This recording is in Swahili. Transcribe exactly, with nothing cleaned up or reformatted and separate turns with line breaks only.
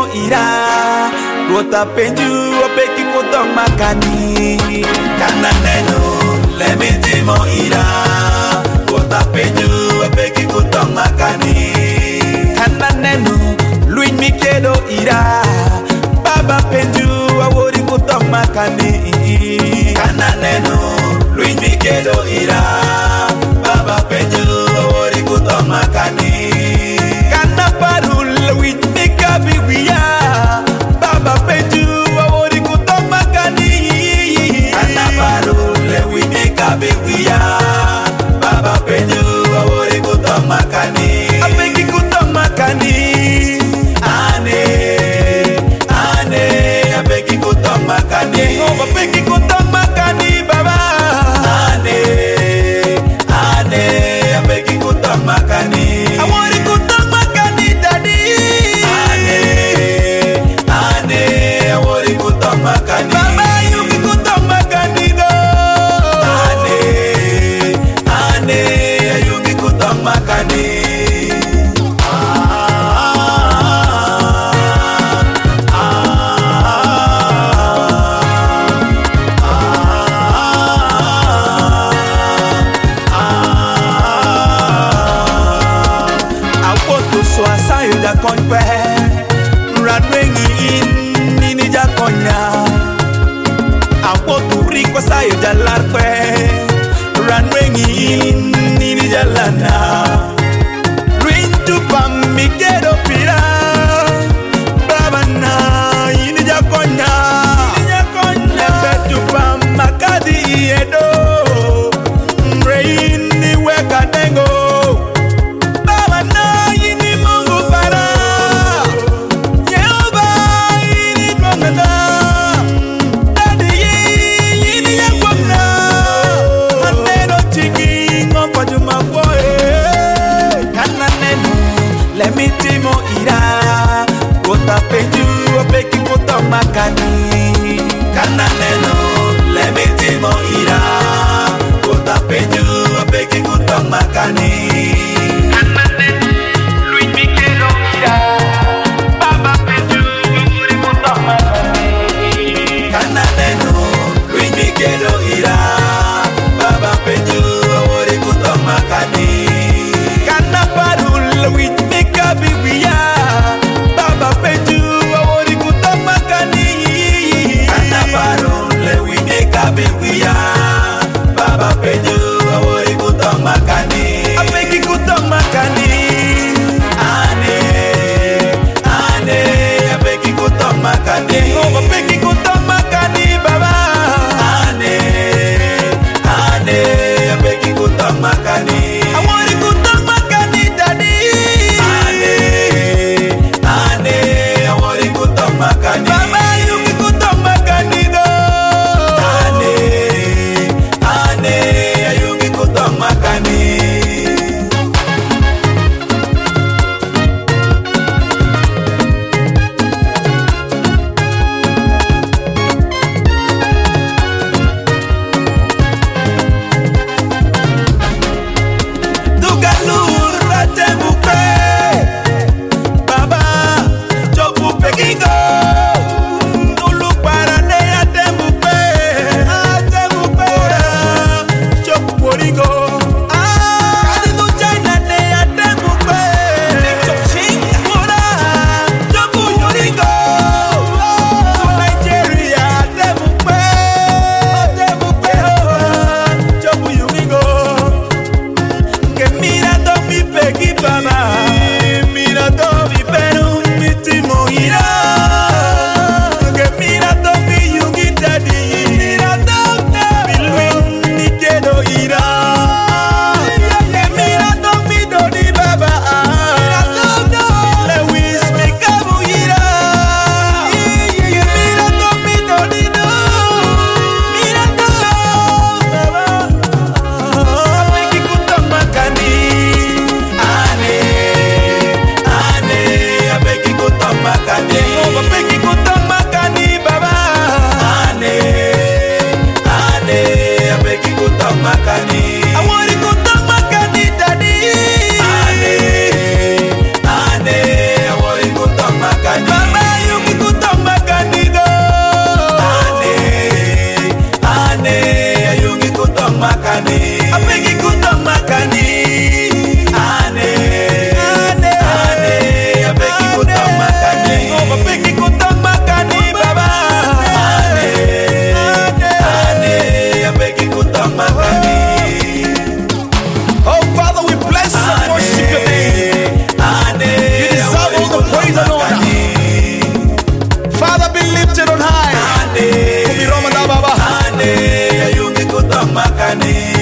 timo ira Rota penju opeki kutong makani Kana neno lemi timo ira Rota penju opeki kutong makani Kana neno luin mikedo ira Baba penju awori kutong makani Kana neno luin mikedo ira Baba penju awori kutong makani Kana parul luin mikabi wiya Baba penju awori kutong makani Kana parul luin mikabi wiya Baba penju awori kutong makani Apeki kutong makani Ane Ane apeki kutong makani Yehova apeki kutong makani Baba Ane Ane apeki kutong makani Awori kutong makani Daddy Ane Ane awori kutong makani Baba yuki kutong makani do Ane Ane yuki kutong makani Konpe Radwengi in Nini Jakonya Awotu rikwa sayo jalarpe Radwengi in Nini Jalana Rintu pamikedo pira Baba na Nini Jakonya Lebetu pamakadi edo Mreini weka dengo Let me timo ira makane